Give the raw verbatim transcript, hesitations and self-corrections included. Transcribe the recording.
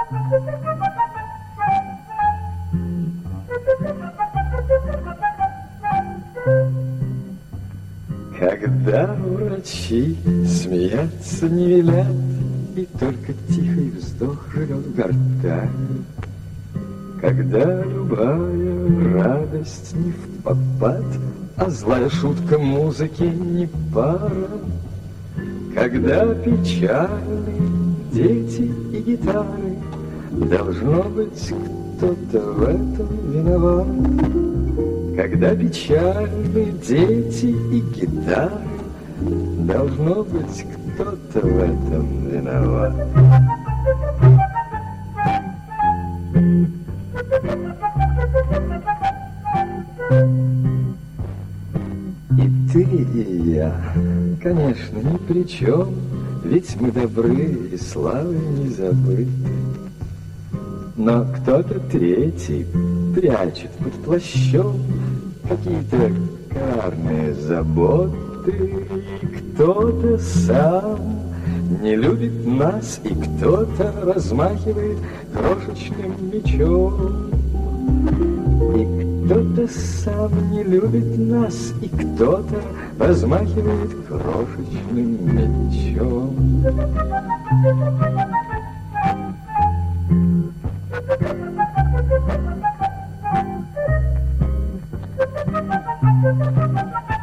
Когда врачи смеяться не велят, и только тихий вздох живет в гортани, когда любая радость не впопад, а злая шутка музыки не пара, когда печали дети и гитары, должно быть, кто-то в этом виноват. Когда печали дети и гитары, должно быть, кто-то в этом виноват. И ты, и я, конечно, ни при чем, ведь мы добры и славы не забыты. Но кто-то третий прячет под плащом какие-то коварные заботы, и кто-то сам не любит нас, и кто-то размахивает крошечным мечом. И кто-то сам не любит нас, и кто-то размахивает крошечным мечом. Thank you.